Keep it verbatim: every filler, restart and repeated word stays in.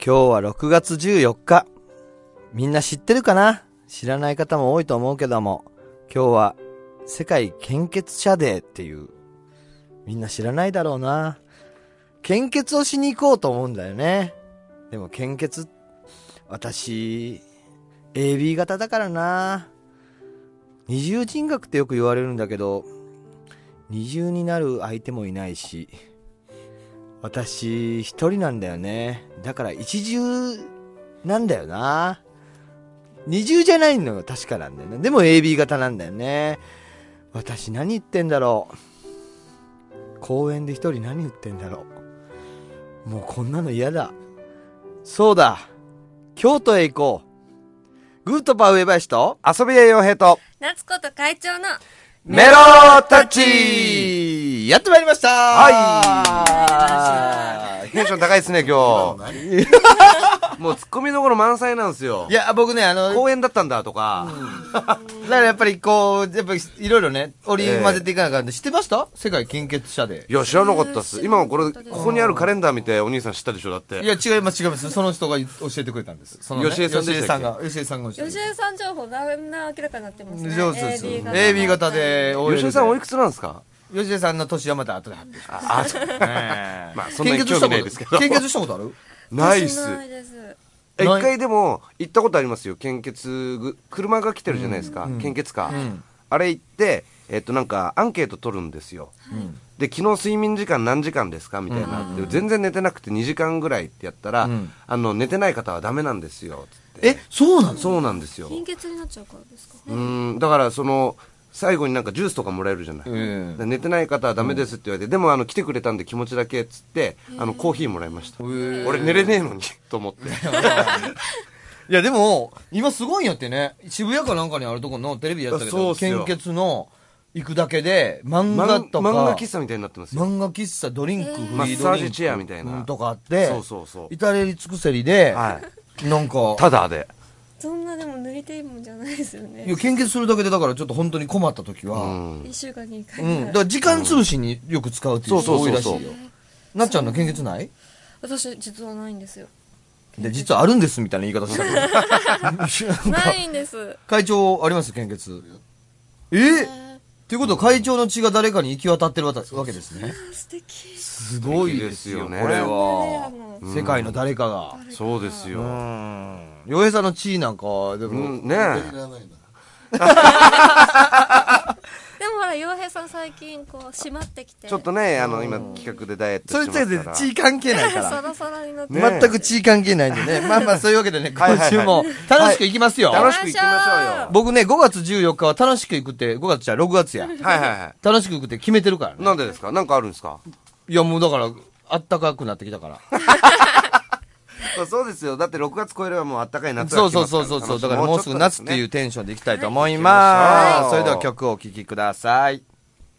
今日はろくがつじゅうよっか。みんな知ってるかな？知らない方も多いと思うけども、今日は世界献血者デーっていう、みんな知らないだろうな。献血をしに行こうと思うんだよね。でも献血、私 エービー 型だからな。二重人格ってよく言われるんだけど、二重になる相手もいないし、私一人なんだよね。だから一重なんだよな。二重じゃないのが確かなんだよね。でも エービー 型なんだよね。私何言ってんだろう。公園で一人何言ってんだろう。もうこんなの嫌だ。そうだ、京都へ行こう。グートパー上林と遊び屋洋平と夏子と会長のメロタッチやってまいりました。 はい。テンション高いですね、今日。もうツッコミどころ満載なんですよ。 いや、僕ね、あの、 公園だったんだとか。 うん、だからやっぱりこう、やっぱりいろいろね、織り交ぜていかなきゃ、えー、知ってました？世界献血者で。 いや、知らなかったっす。今これ、ここにあるカレンダー見てお兄さん知ったでしょ、だって。 いや、違います、違います。その人が教えてくれたんです。その、ね、 吉江さんでしたっけ？ 吉江さんが、吉江さんが教えて。 吉江さん情報だんだん明らかになってますね。 上手です。エービー 型で、 吉江さんおいくつなんですか？ 吉江さんの年はまた後で発表します。 あ、あ、そう。まあ、そんなに興味ないですけど。 献血したことある？ ないっす。 ないです。 一回でも行ったことありますよ。献血車が来てるじゃないですか、うん、献血カー、うん、あれ行ってえっとなんかアンケート取るんですよ、うん、で昨日睡眠時間何時間ですかみたいな、うん、で全然寝てなくてにじかんぐらいってやったら、うん、あの寝てない方はダメなんですよつって。 え、そうなんですか？ そうなんですよ。 貧血になっちゃうからですか？ うん、だからその最後になんかジュースとかもらえるじゃない、うん、寝てない方はダメですって言われて、うん、でもあの来てくれたんで気持ちだけっつってあのコーヒーもらいました。俺寝れねえのにと思っていやでも今すごいんやってね。渋谷かなんかにあるとこのテレビやったけど、献血の行くだけで漫画とか漫画喫茶みたいになってますよ。 漫画喫茶ドリンク、えー、 マッサージチェアみたいなとかあって、 そうそうそう、 至れり尽くせりで、はい、なんかただでそんなでも塗りていいもんじゃないですよね。 いや献血するだけでだからちょっと本当に困った時は、うん、 いっしゅうかんにいっかい、 うん、だから時間潰しによく使うっていう人多いらしいよ。なっちゃんの献血ない？ 私実はないんですよ。 で実はあるんですみたいな言い方してたないんです。 会長あります献血？えー、っていうことは会長の血が誰かに行き渡ってるわけですね。 素敵。 すごいですよね、これは。世界の誰かが。 そうですよ。 洋平さんの地位なんかでも、 うん、ねえでもほら洋平さん最近こう締まってきてちょっとね、あの今企画でダイエットしてますから。 それって地位関係ないからサラサラになって、 ね、全く地位関係ないんでねまあまあそういうわけでね今週も楽しくいきますよ、 はい、楽しくいきましょうよ。 僕ねごがつじゅうよっかは楽しくいくってごがつじゃろくがつやはいはいはい楽しくいくって決めてるからね。 なんでですか？なんかあるんですか？ いやもうだからあったかくなってきたからそうですよ。だってろくがつ超えればもうあったかい夏が来ますから。そうそうそうそう。だからもうすぐ夏っていうテンションでいきたいと思います。それでは曲をお聴きください。